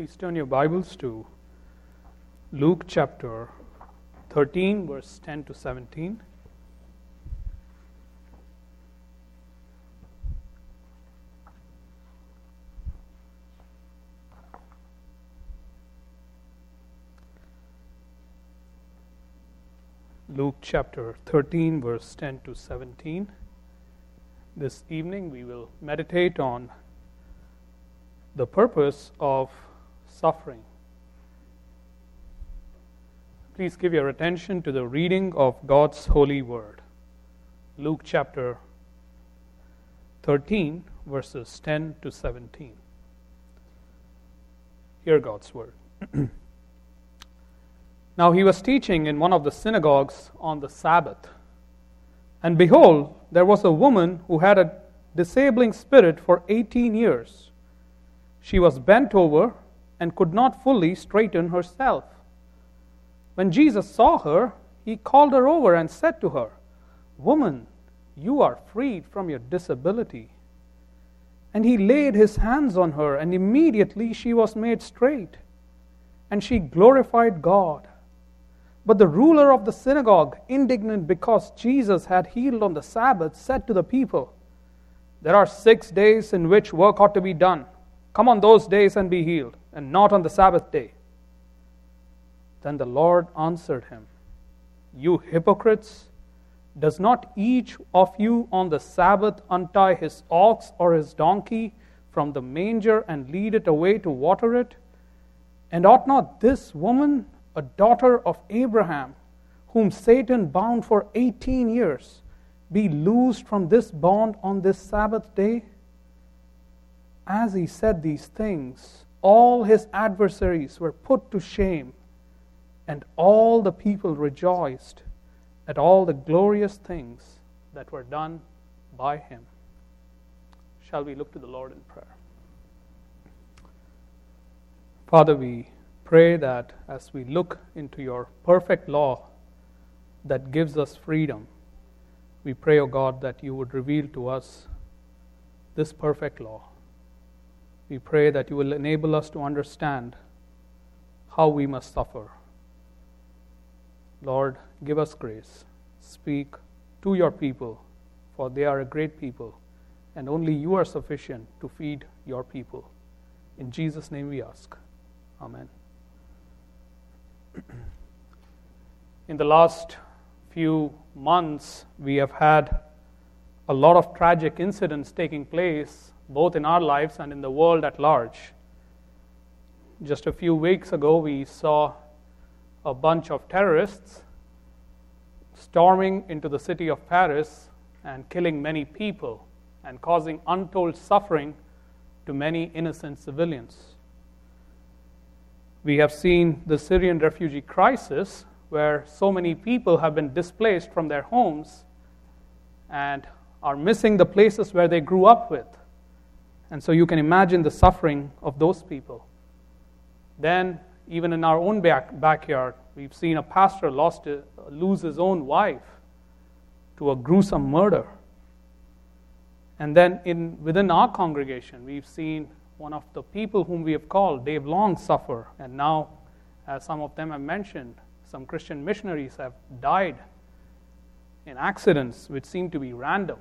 Please turn your Bibles to Luke chapter 13, verse 10 to 17. Luke chapter 13, verse 10 to 17. This evening we will meditate on the purpose of suffering. Please give your attention to the reading of God's holy word. Luke chapter 13, verses 10 to 17. Hear God's word. Now he was teaching in one of the synagogues on the Sabbath. And behold, there was a woman who had a disabling spirit for 18 years. She was bent over and could not fully straighten herself. When Jesus saw her, he called her over and said to her, "Woman, you are freed from your disability." And he laid his hands on her, and immediately she was made straight, and she glorified God. But the ruler of the synagogue, indignant because Jesus had healed on the Sabbath, said to the people, "There are 6 days in which work ought to be done. Come on those days and be healed, and not on the Sabbath day." Then the Lord answered him, "You hypocrites, does not each of you on the Sabbath untie his ox or his donkey from the manger and lead it away to water it? And ought not this woman, a daughter of Abraham, whom Satan bound for 18 years, be loosed from this bond on this Sabbath day?" As he said these things, all his adversaries were put to shame, and all the people rejoiced at all the glorious things that were done by him. Shall we look to the Lord in prayer? Father, we pray that as we look into your perfect law that gives us freedom, we pray, O God, that you would reveal to us this perfect law. We pray that you will enable us to understand how we must suffer. Lord, give us grace. Speak to your people, for they are a great people, and only you are sufficient to feed your people. In Jesus' name we ask. Amen. In the last few months, we have had a lot of tragic incidents taking place, both in our lives and in the world at large. Just a few weeks ago, we saw a bunch of terrorists storming into the city of Paris and killing many people and causing untold suffering to many innocent civilians. We have seen the Syrian refugee crisis, where so many people have been displaced from their homes and are missing the places where they grew up with. And so you can imagine the suffering of those people. Then, even in our own backyard, we've seen a pastor lose his own wife to a gruesome murder. And then within our congregation, we've seen one of the people whom we have called Dave Long suffer. And now, as some of them have mentioned, some Christian missionaries have died in accidents which seem to be random.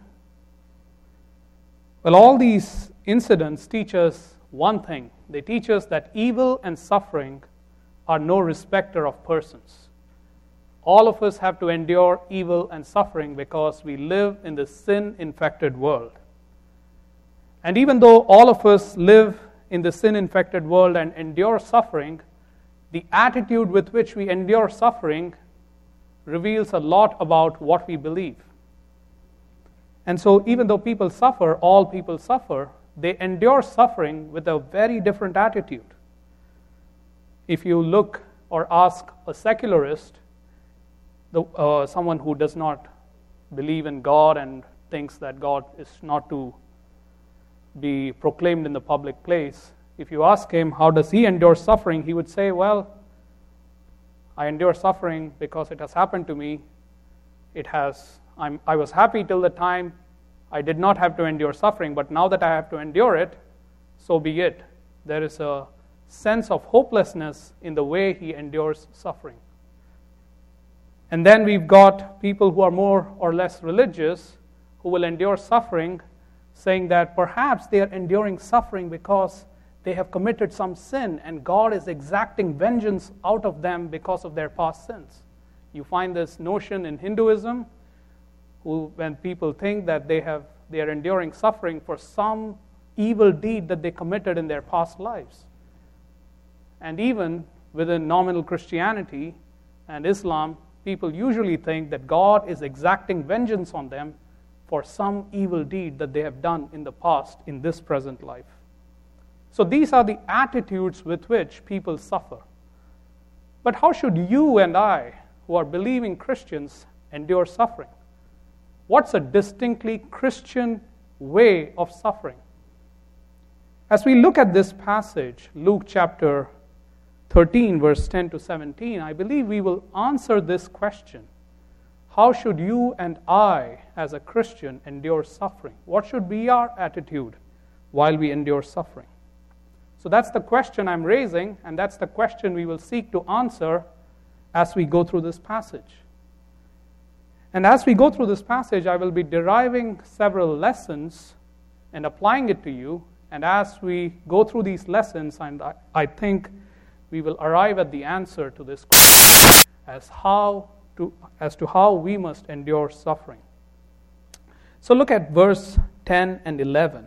Well, all these incidents teach us one thing. They teach us that evil and suffering are no respecter of persons. All of us have to endure evil and suffering because we live in the sin-infected world. And even though all of us live in the sin-infected world and endure suffering, the attitude with which we endure suffering reveals a lot about what we believe. And so even though people suffer, all people suffer, they endure suffering with a very different attitude. If you look or ask a secularist, someone who does not believe in God and thinks that God is not to be proclaimed in the public place, if you ask him how does he endure suffering, he would say, well, I endure suffering because it has happened to me. I was happy till the time I did not have to endure suffering, but now that I have to endure it, so be it. There is a sense of hopelessness in the way he endures suffering. And then we've got people who are more or less religious who will endure suffering, saying that perhaps they are enduring suffering because they have committed some sin and God is exacting vengeance out of them because of their past sins. You find this notion in Hinduism, when people think that they are enduring suffering for some evil deed that they committed in their past lives. And even within nominal Christianity and Islam, people usually think that God is exacting vengeance on them for some evil deed that they have done in the past in this present life. So these are the attitudes with which people suffer. But how should you and I, who are believing Christians, endure suffering? What's a distinctly Christian way of suffering? As we look at this passage, Luke chapter 13, verse 10 to 17, I believe we will answer this question. How should you and I, as a Christian, endure suffering? What should be our attitude while we endure suffering? So that's the question I'm raising, and that's the question we will seek to answer as we go through this passage. And as we go through this passage, I will be deriving several lessons and applying it to you. And as we go through these lessons, and I think we will arrive at the answer to this question as to how we must endure suffering. So look at verse 10 and 11.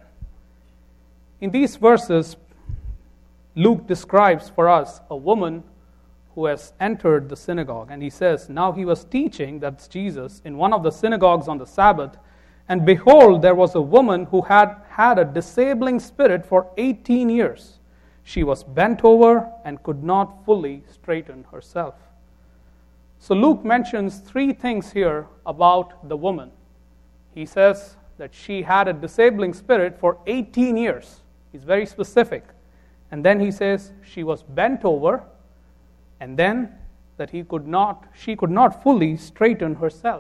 In these verses, Luke describes for us a woman who has entered the synagogue. And he says, now he was teaching, that's Jesus, in one of the synagogues on the Sabbath. And behold, there was a woman who had a disabling spirit for 18 years. She was bent over and could not fully straighten herself. So Luke mentions three things here about the woman. He says that she had a disabling spirit for 18 years. He's very specific. And then he says she was bent over, and then that she could not fully straighten herself.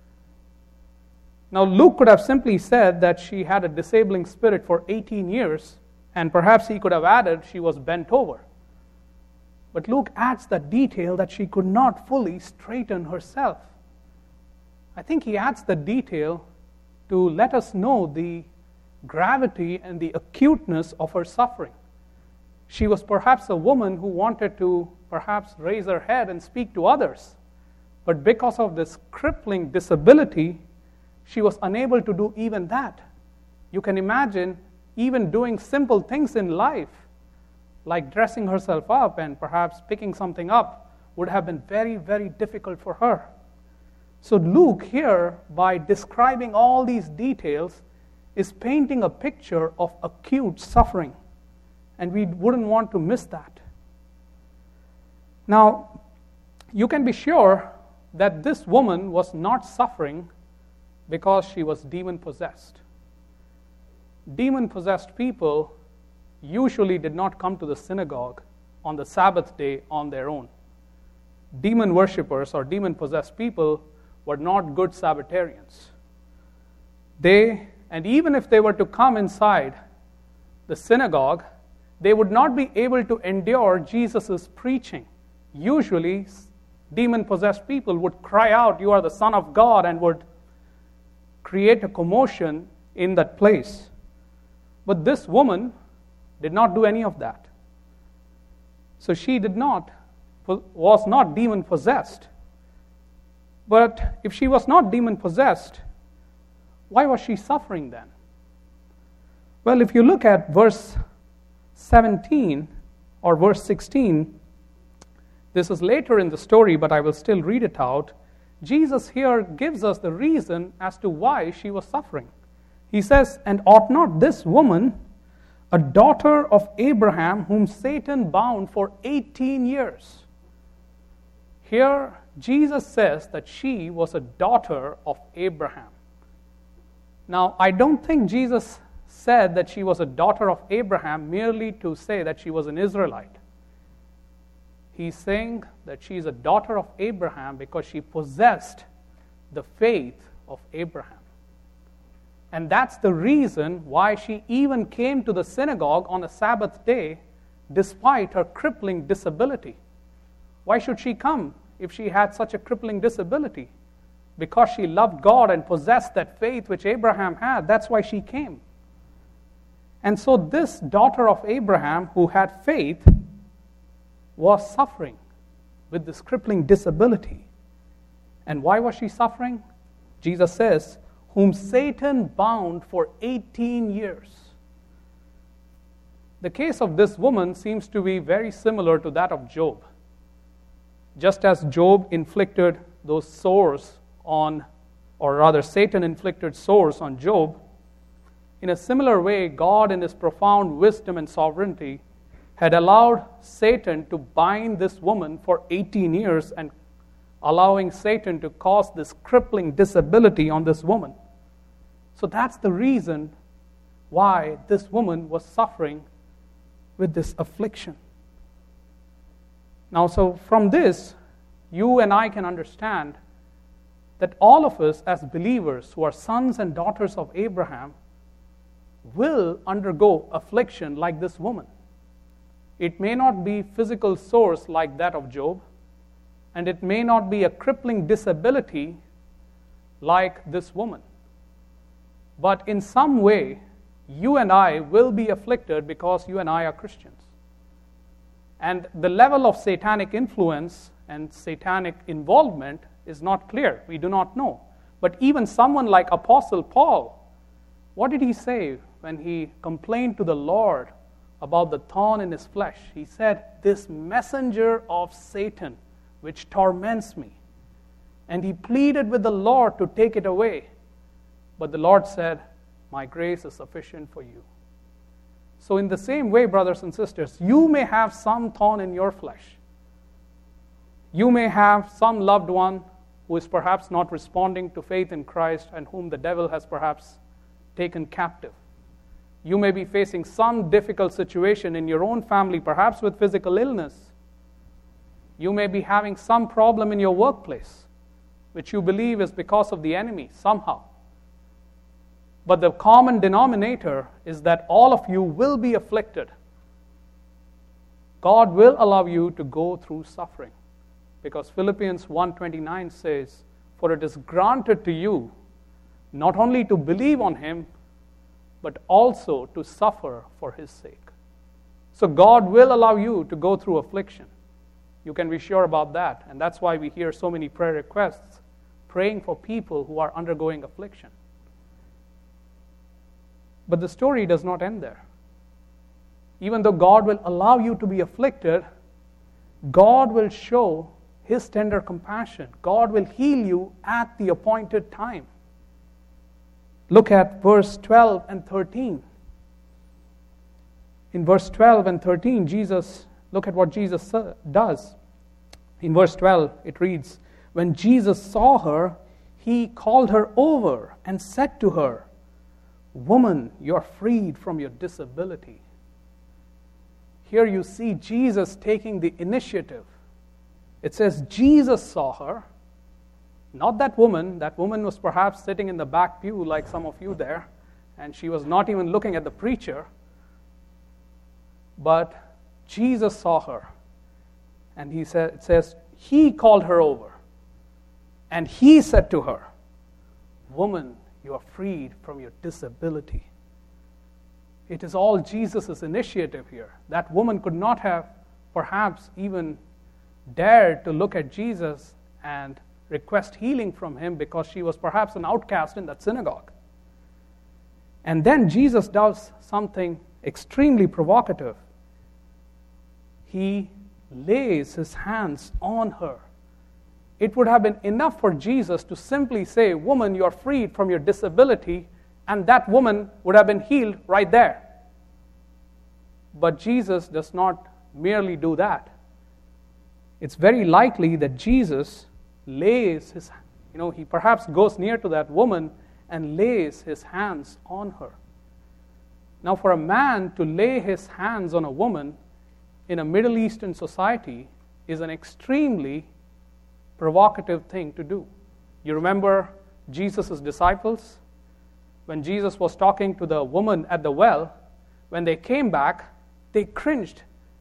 Now Luke could have simply said that she had a disabling spirit for 18 years, and perhaps he could have added she was bent over. But Luke adds the detail that she could not fully straighten herself. I think he adds the detail to let us know the gravity and the acuteness of her suffering. She was perhaps a woman who wanted to perhaps raise her head and speak to others. But because of this crippling disability, she was unable to do even that. You can imagine even doing simple things in life, like dressing herself up and perhaps picking something up, would have been very, very difficult for her. So Luke here, by describing all these details, is painting a picture of acute suffering. And we wouldn't want to miss that. Now, you can be sure that this woman was not suffering because she was demon-possessed. Demon-possessed people usually did not come to the synagogue on the Sabbath day on their own. Demon worshippers or demon-possessed people were not good Sabbatarians. And even if they were to come inside the synagogue, they would not be able to endure Jesus' preaching. Usually, demon-possessed people would cry out, "You are the Son of God," and would create a commotion in that place. But this woman did not do any of that. So she was not demon-possessed. But if she was not demon-possessed, why was she suffering then? Well, if you look at verse 17 or verse 16, this is later in the story, but I will still read it out. Jesus here gives us the reason as to why she was suffering. He says, "And ought not this woman, a daughter of Abraham, whom Satan bound for 18 years?" Here, Jesus says that she was a daughter of Abraham. Now, I don't think Jesus said that she was a daughter of Abraham merely to say that she was an Israelite. He's saying that she is a daughter of Abraham because she possessed the faith of Abraham. And that's the reason why she even came to the synagogue on a Sabbath day, despite her crippling disability. Why should she come if she had such a crippling disability? Because she loved God and possessed that faith which Abraham had. That's why she came. And so this daughter of Abraham, who had faith, was suffering with this crippling disability. And why was she suffering? Jesus says, whom Satan bound for 18 years. The case of this woman seems to be very similar to that of Job. Just as Job inflicted those sores on, or rather Satan inflicted sores on Job, in a similar way, God in His profound wisdom and sovereignty had allowed Satan to bind this woman for 18 years and allowing Satan to cause this crippling disability on this woman. So that's the reason why this woman was suffering with this affliction. Now, so from this, you and I can understand that all of us as believers who are sons and daughters of Abraham will undergo affliction like this woman. It may not be physical sores like that of Job, and it may not be a crippling disability like this woman. But in some way, you and I will be afflicted because you and I are Christians. And the level of satanic influence and satanic involvement is not clear. We do not know. But even someone like Apostle Paul, what did he say when he complained to the Lord about the thorn in his flesh? He said, "This messenger of Satan, which torments me." And he pleaded with the Lord to take it away. But the Lord said, "My grace is sufficient for you." So in the same way, brothers and sisters, you may have some thorn in your flesh. You may have some loved one who is perhaps not responding to faith in Christ and whom the devil has perhaps taken captive. You may be facing some difficult situation in your own family, perhaps with physical illness. You may be having some problem in your workplace, which you believe is because of the enemy somehow. But the common denominator is that all of you will be afflicted. God will allow you to go through suffering. Because Philippians 1:29 says, "For it is granted to you not only to believe on Him, but also to suffer for His sake." So God will allow you to go through affliction. You can be sure about that. And that's why we hear so many prayer requests praying for people who are undergoing affliction. But the story does not end there. Even though God will allow you to be afflicted, God will show His tender compassion. God will heal you at the appointed time. Look at verse 12 and 13. In verse 12 and 13, look at what Jesus does. In verse 12, it reads, "When Jesus saw her, He called her over and said to her, 'Woman, you are freed from your disability.'" Here you see Jesus taking the initiative. It says Jesus saw her, not that woman. That woman was perhaps sitting in the back pew like some of you there, and she was not even looking at the preacher. But Jesus saw her, and it says, He called her over, and He said to her, "Woman, you are freed from your disability." It is all Jesus' initiative here. That woman could not have perhaps even dared to look at Jesus and request healing from Him because she was perhaps an outcast in that synagogue. And then Jesus does something extremely provocative. He lays His hands on her. It would have been enough for Jesus to simply say, "Woman, you are freed from your disability," and that woman would have been healed right there. But Jesus does not merely do that. It's very likely that Jesus lays He perhaps goes near to that woman and lays His hands on her. Now, for a man to lay his hands on a woman in a Middle Eastern society is an extremely provocative thing to do. You remember Jesus' disciples? When Jesus was talking to the woman at the well, when they came back, they cringed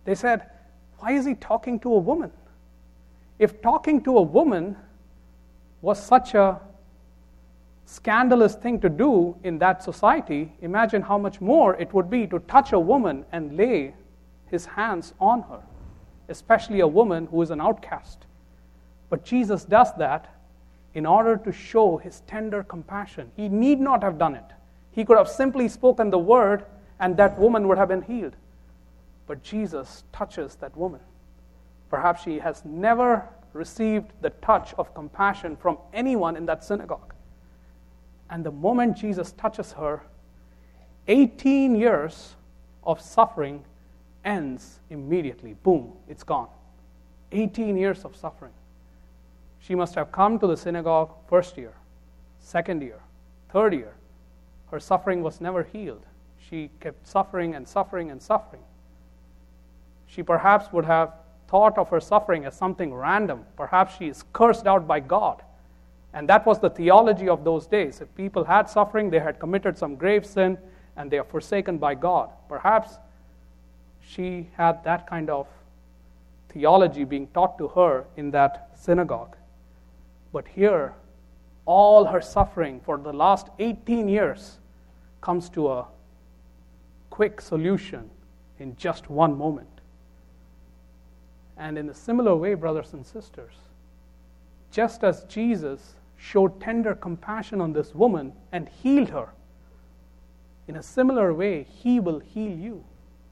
They said, why is he talking to a woman? If talking to a woman was such a scandalous thing to do in that society, imagine how much more it would be to touch a woman and lay his hands on her, especially a woman who is an outcast. But Jesus does that in order to show his tender compassion. He need not have done it. He could have simply spoken the word and that woman would have been healed. But Jesus touches that woman. Perhaps she has never received the touch of compassion from anyone in that synagogue. And the moment Jesus touches her, 18 years of suffering ends immediately. Boom, it's gone. 18 years of suffering. She must have come to the synagogue first year, second year, third year. Her suffering was never healed. She kept suffering and suffering and suffering. She perhaps would have thought of her suffering as something random. Perhaps she is cursed out by God. And that was the theology of those days. If people had suffering, they had committed some grave sin, and they are forsaken by God. Perhaps she had that kind of theology being taught to her in that synagogue. But here, all her suffering for the last 18 years comes to a quick solution in just one moment. And in a similar way, brothers and sisters, just as Jesus showed tender compassion on this woman and healed her, in a similar way, he will heal you.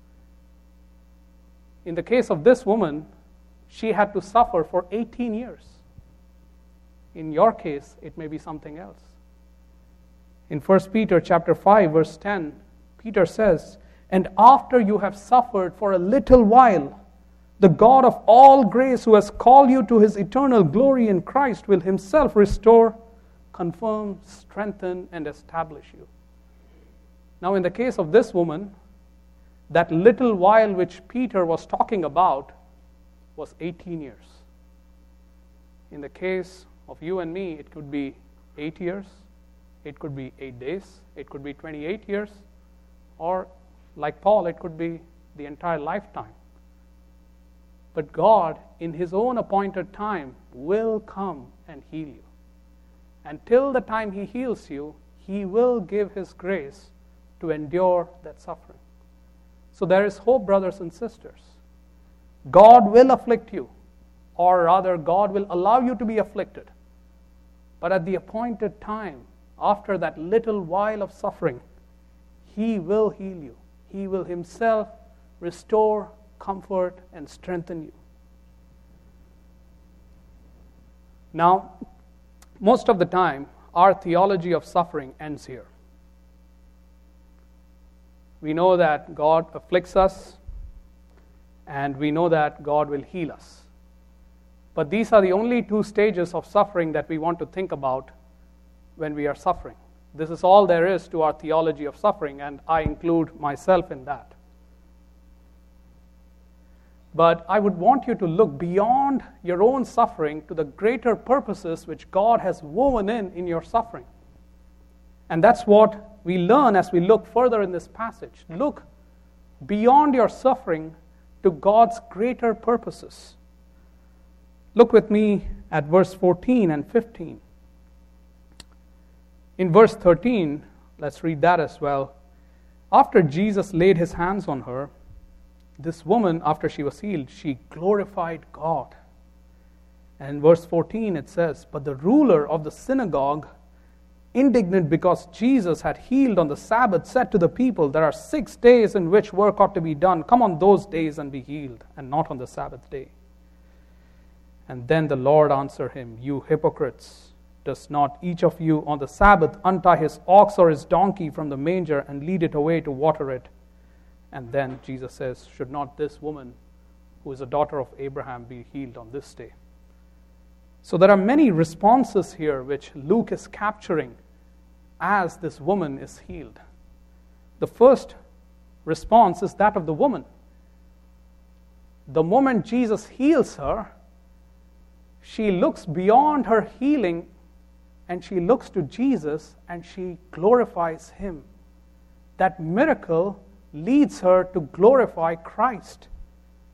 In the case of this woman, she had to suffer for 18 years. In your case, it may be something else. In 1 Peter chapter 5, verse 10, Peter says, "And after you have suffered for a little while, the God of all grace, who has called you to his eternal glory in Christ, will himself restore, confirm, strengthen, and establish you." Now, in the case of this woman, that little while which Peter was talking about was 18 years. In the case of you and me, it could be 8 years, it could be 8 days, it could be 28 years, or like Paul, it could be the entire lifetime. But God, in his own appointed time, will come and heal you. Until the time he heals you, he will give his grace to endure that suffering. So there is hope, brothers and sisters. God will afflict you, or rather, God will allow you to be afflicted. But at the appointed time, after that little while of suffering, he will heal you. He will himself restore, comfort, and strengthen you. Now, most of the time, our theology of suffering ends here. We know that God afflicts us, and we know that God will heal us. But these are the only two stages of suffering that we want to think about when we are suffering. This is all there is to our theology of suffering, and I include myself in that. But I would want you to look beyond your own suffering to the greater purposes which God has woven in your suffering. And that's what we learn as we look further in this passage. Look beyond your suffering to God's greater purposes. Look with me at verse 14 and 15. In verse 13, let's read that as well. After Jesus laid his hands on her, this woman, after she was healed, she glorified God. And in verse 14 it says, "But the ruler of the synagogue, indignant because Jesus had healed on the Sabbath, said to the people, 'There are 6 days in which work ought to be done. Come on those days and be healed, and not on the Sabbath day.' And then the Lord answered him, 'You hypocrites, does not each of you on the Sabbath untie his ox or his donkey from the manger and lead it away to water it?' And then Jesus says, 'Should not this woman, who is a daughter of Abraham, be healed on this day?'" So there are many responses here which Luke is capturing as this woman is healed. The first response is that of the woman. The moment Jesus heals her, she looks beyond her healing and she looks to Jesus and she glorifies him. That miracle leads her to glorify Christ.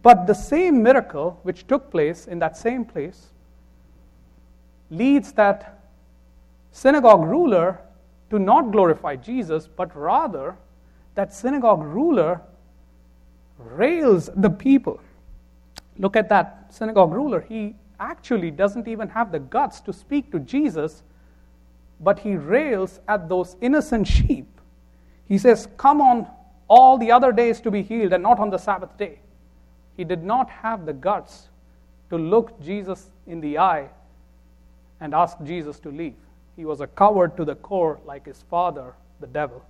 But the same miracle which took place in that same place leads that synagogue ruler to not glorify Jesus, but rather that synagogue ruler rails the people. Look at that synagogue ruler. He actually doesn't even have the guts to speak to Jesus, but he rails at those innocent sheep. He says, come on all the other days to be healed and not on the Sabbath day. He did not have the guts to look Jesus in the eye and ask Jesus to leave. He was a coward to the core, like his father, the devil.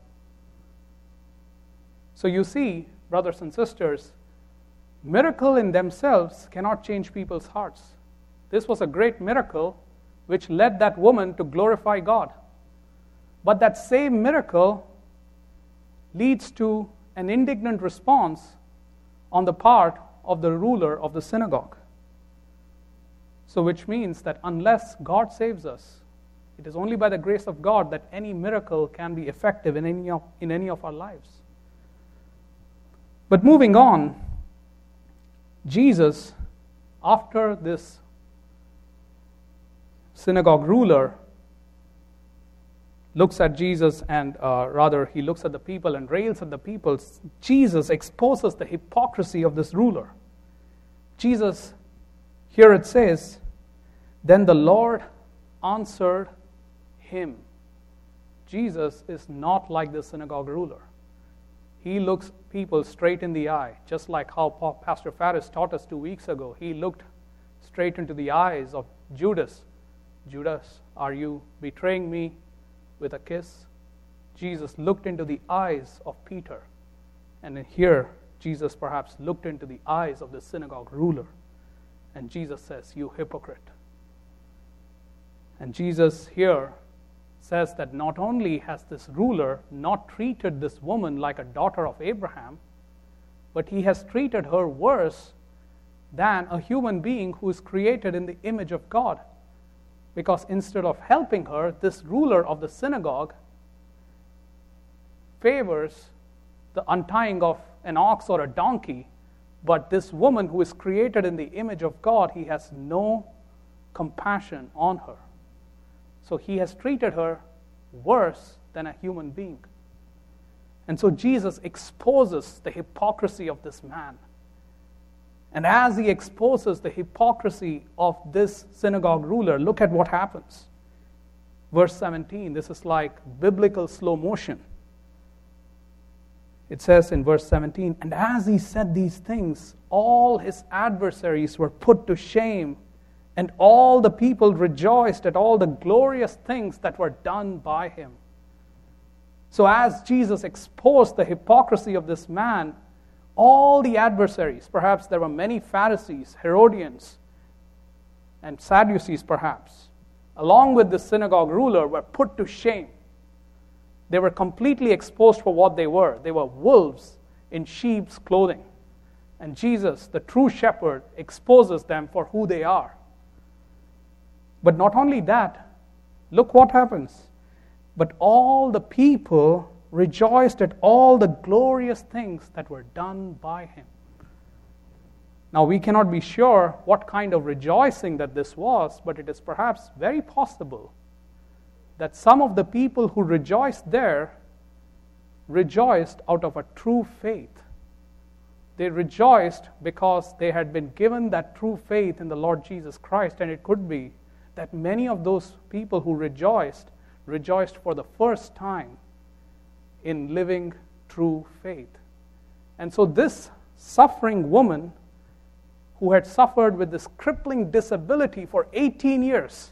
So you see, brothers and sisters, miracles in themselves cannot change people's hearts. This was a great miracle which led that woman to glorify God. But that same miracle leads to an indignant response on the part of the ruler of the synagogue. So which means that unless God saves us, it is only by the grace of God that any miracle can be effective in any of our lives. But moving on, Jesus, after this synagogue ruler looks at Jesus and rather he looks at the people and rails at the people, Jesus exposes the hypocrisy of this ruler. Jesus, here it says, then the Lord answered him. Jesus is not like the synagogue ruler. He looks people straight in the eye, just like how Pastor Faris taught us 2 weeks ago. He looked straight into the eyes of Judas. Judas, are you betraying me with a kiss? Jesus looked into the eyes of Peter. And here, Jesus perhaps looked into the eyes of the synagogue ruler. And Jesus says, you hypocrite. And Jesus here says that not only has this ruler not treated this woman like a daughter of Abraham, but he has treated her worse than a human being who is created in the image of God. Because instead of helping her, this ruler of the synagogue favors the untying of an ox or a donkey, but this woman who is created in the image of God, he has no compassion on her. So he has treated her worse than a human being. And so Jesus exposes the hypocrisy of this man. And as he exposes the hypocrisy of this synagogue ruler, look at what happens. Verse 17, this is like biblical slow motion. It says in verse 17, and as he said these things, all his adversaries were put to shame, and all the people rejoiced at all the glorious things that were done by him. So as Jesus exposed the hypocrisy of this man, all the adversaries, perhaps there were many Pharisees, Herodians, and Sadducees perhaps, along with the synagogue ruler, were put to shame. They were completely exposed for what they were. They were wolves in sheep's clothing. And Jesus, the true shepherd, exposes them for who they are. But not only that, look what happens. But all the people rejoiced at all the glorious things that were done by him. Now we cannot be sure what kind of rejoicing that this was, but it is perhaps very possible that some of the people who rejoiced there rejoiced out of a true faith. They rejoiced because they had been given that true faith in the Lord Jesus Christ, and it could be that many of those people who rejoiced for the first time in living true faith. And so this suffering woman who had suffered with this crippling disability for 18 years,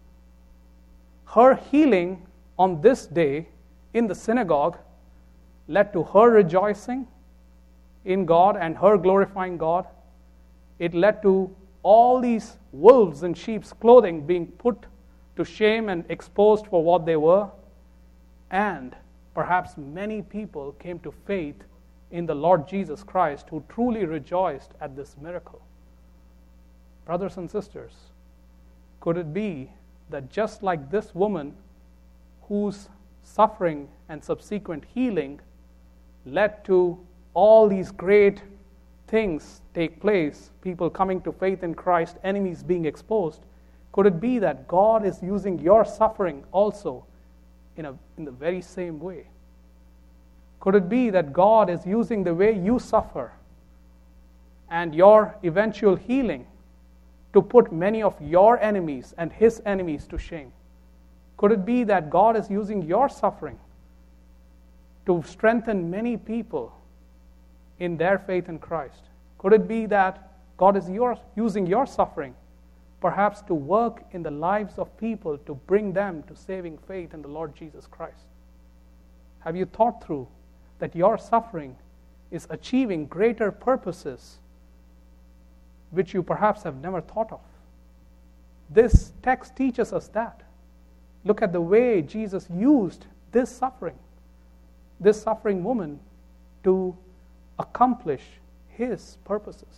her healing on this day in the synagogue led to her rejoicing in God and her glorifying God. It led to all these wolves in sheep's clothing being put to shame and exposed for what they were. And perhaps many people came to faith in the Lord Jesus Christ, who truly rejoiced at this miracle. Brothers and sisters, could it be that just like this woman whose suffering and subsequent healing led to all these great things take place, people coming to faith in Christ, enemies being exposed, could it be that God is using your suffering also in the very same way? Could it be that God is using the way you suffer and your eventual healing to put many of your enemies and his enemies to shame? Could it be that God is using your suffering to strengthen many people in their faith in Christ? Could it be that God is using your suffering perhaps to work in the lives of people to bring them to saving faith in the Lord Jesus Christ? Have you thought through that your suffering is achieving greater purposes which you perhaps have never thought of? This text teaches us that. Look at the way Jesus used this suffering woman, to accomplish his purposes.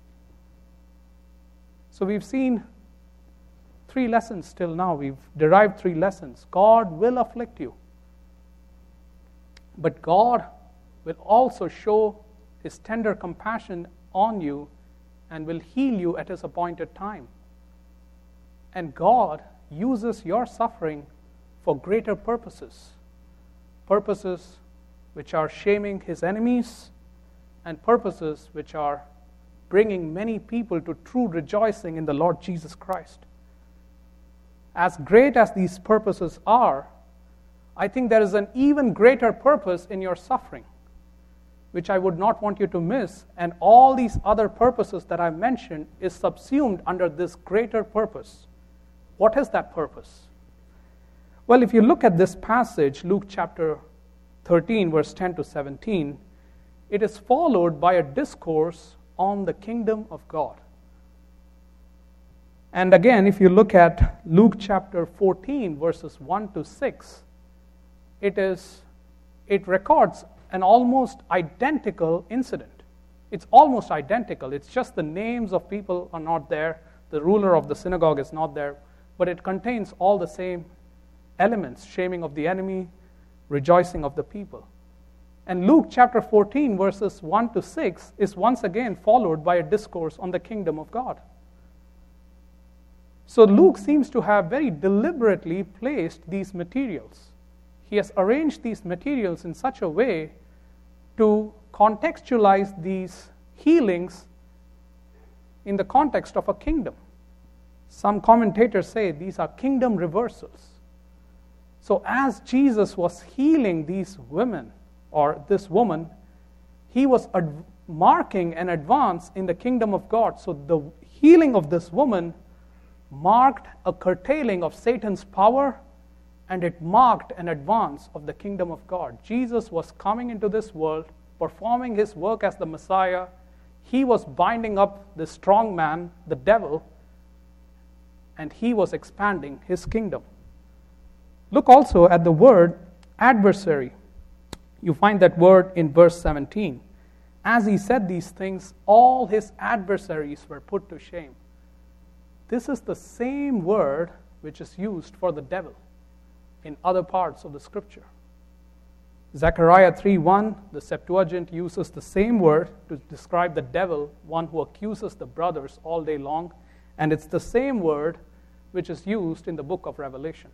So we've seen 3 lessons till now. We've derived 3 lessons. God will afflict you, but God will also show his tender compassion on you and will heal you at his appointed time. And God uses your suffering for greater purposes which are shaming his enemies, and purposes which are bringing many people to true rejoicing in the Lord Jesus Christ. As great as these purposes are, I think there is an even greater purpose in your suffering, which I would not want you to miss, and all these other purposes that I've mentioned is subsumed under this greater purpose. What is that purpose? Well, if you look at this passage, Luke chapter 13, verse 10 to 17, it is followed by a discourse on the kingdom of God. And again, if you look at Luke chapter 14, verses 1 to 6, it records an almost identical incident. It's almost identical. It's just the names of people are not there. The ruler of the synagogue is not there. But it contains all the same elements: shaming of the enemy, rejoicing of the people. And Luke chapter 14, verses 1 to 6 is once again followed by a discourse on the kingdom of God. So Luke seems to have very deliberately placed these materials. He has arranged these materials in such a way to contextualize these healings in the context of a kingdom. Some commentators say these are kingdom reversals. So as Jesus was healing these women, or this woman, he was marking an advance in the kingdom of God. So the healing of this woman marked a curtailing of Satan's power, and it marked an advance of the kingdom of God. Jesus was coming into this world, performing his work as the Messiah. He was binding up the strong man, the devil, and he was expanding his kingdom. Look also at the word adversary. You find that word in verse 17. As he said these things, all his adversaries were put to shame. This is the same word which is used for the devil in other parts of the scripture. Zechariah 3:1, the Septuagint uses the same word to describe the devil, one who accuses the brothers all day long, and it's the same word which is used in the book of Revelation.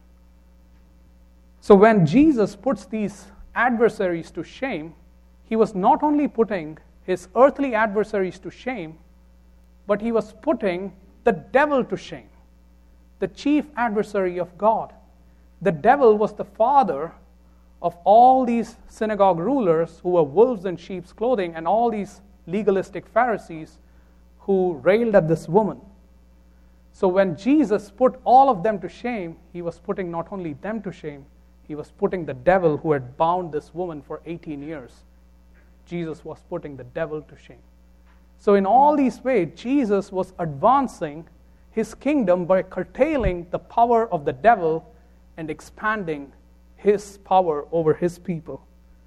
So when Jesus puts these adversaries to shame, he was not only putting his earthly adversaries to shame, but he was putting the devil to shame, the chief adversary of God. The devil was the father of all these synagogue rulers who were wolves in sheep's clothing, and all these legalistic Pharisees who railed at this woman. So when Jesus put all of them to shame, he was putting not only them to shame, he was putting the devil who had bound this woman for 18 years. Jesus was putting the devil to shame. So in all these ways, Jesus was advancing his kingdom by curtailing the power of the devil and expanding his power over his people.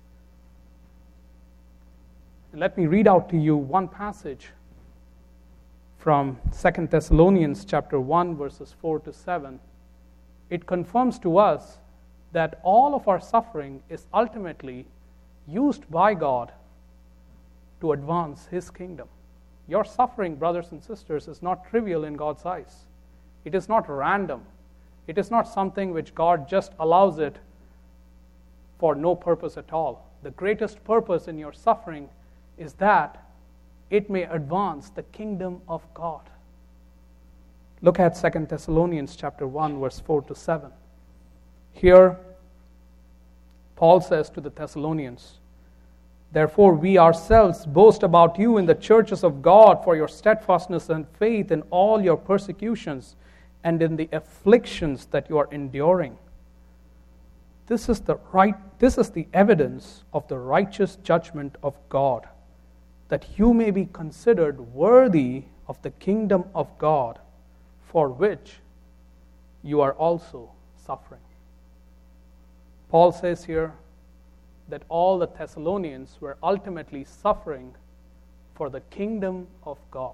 And let me read out to you one passage from 2 Thessalonians chapter 1, verses 4 to 7. It confirms to us that all of our suffering is ultimately used by God to advance His kingdom. Your suffering, brothers and sisters, is not trivial in God's eyes. It is not random. It is not something which God just allows it for no purpose at all. The greatest purpose in your suffering is that it may advance the kingdom of God. Look at 2 Thessalonians chapter 1, verse 4 to 7. Here, Paul says to the Thessalonians, "Therefore we ourselves boast about you in the churches of God for your steadfastness and faith in all your persecutions and in the afflictions that you are enduring. This is the evidence of the righteous judgment of God, that you may be considered worthy of the kingdom of God, for which you are also suffering." Paul says here that all the Thessalonians were ultimately suffering for the kingdom of God.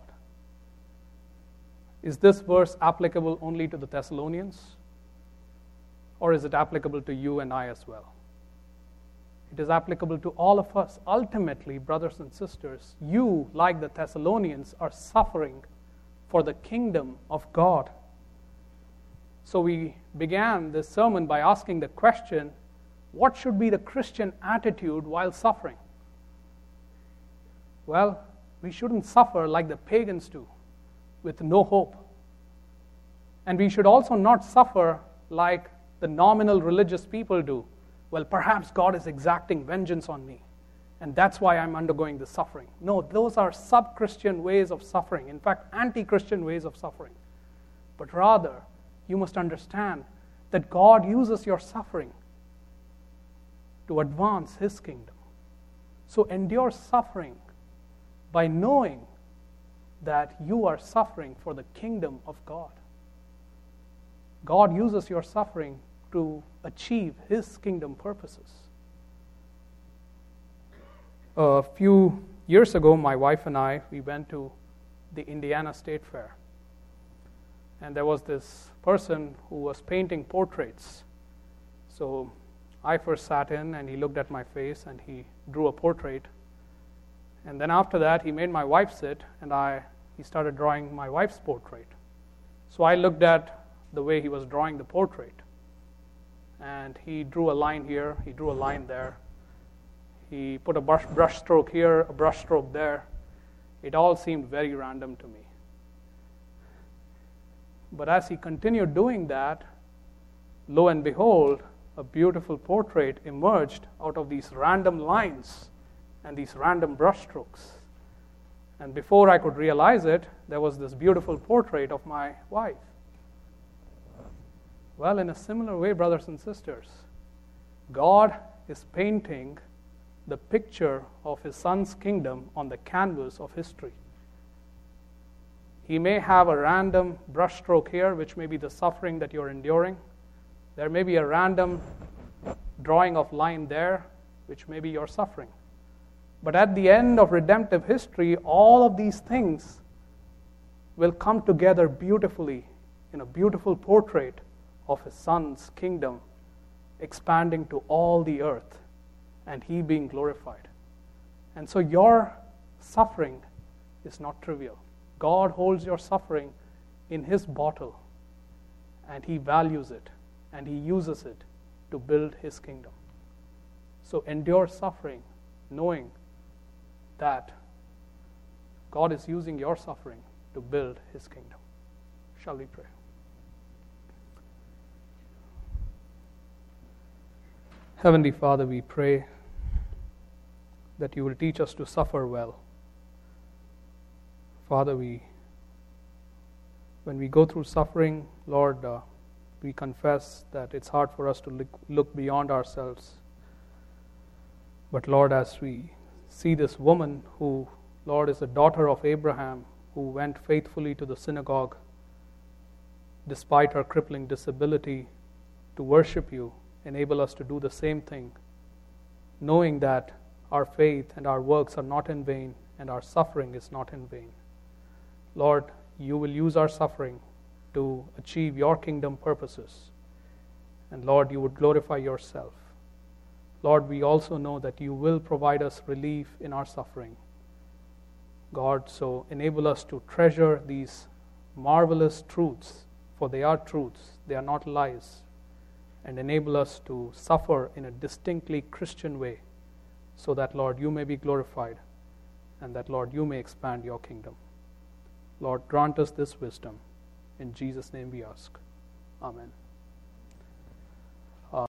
Is this verse applicable only to the Thessalonians? Or is it applicable to you and I as well? It is applicable to all of us. Ultimately, brothers and sisters, you, like the Thessalonians, are suffering for the kingdom of God. So we began this sermon by asking the question, what should be the Christian attitude while suffering? Well, we shouldn't suffer like the pagans do, with no hope. And we should also not suffer like the nominal religious people do. Well, perhaps God is exacting vengeance on me, and that's why I'm undergoing this suffering. No, those are sub-Christian ways of suffering. In fact, anti-Christian ways of suffering. But rather, you must understand that God uses your suffering to advance His kingdom. So endure suffering by knowing that you are suffering for the kingdom of God. God uses your suffering to achieve His kingdom purposes. A few years ago, my wife and I, we went to the Indiana State Fair. And there was this person who was painting portraits. So I first sat in and he looked at my face and he drew a portrait. And then after that, he made my wife sit and he started drawing my wife's portrait. So I looked at the way he was drawing the portrait. And he drew a line here, he drew a line there. He put a brush stroke here, a brush stroke there. It all seemed very random to me. But as he continued doing that, lo and behold, a beautiful portrait emerged out of these random lines and these random brush strokes. And before I could realize it, there was this beautiful portrait of my wife. Well, in a similar way, brothers and sisters, God is painting the picture of His Son's kingdom on the canvas of history. He may have a random brush stroke here, which may be the suffering that you're enduring. There may be a random drawing of line there, which may be your suffering. But at the end of redemptive history, all of these things will come together beautifully in a beautiful portrait of His Son's kingdom expanding to all the earth and He being glorified. And so your suffering is not trivial. God holds your suffering in His bottle and He values it and He uses it to build His kingdom. So endure suffering knowing that God is using your suffering to build His kingdom. Shall we pray? Heavenly Father, we pray that You will teach us to suffer well. Father, when we go through suffering, Lord, we confess that it's hard for us to look beyond ourselves. But Lord, as we see this woman who, Lord, is a daughter of Abraham, who went faithfully to the synagogue despite her crippling disability to worship You, enable us to do the same thing, knowing that our faith and our works are not in vain and our suffering is not in vain. Lord, You will use our suffering to achieve Your kingdom purposes. And Lord, You would glorify Yourself. Lord, we also know that You will provide us relief in our suffering. God, so enable us to treasure these marvelous truths, for they are truths, they are not lies, and enable us to suffer in a distinctly Christian way, so that, Lord, you may be glorified, and that, Lord, you may expand your kingdom. Lord, grant us this wisdom. In Jesus' name we ask. Amen.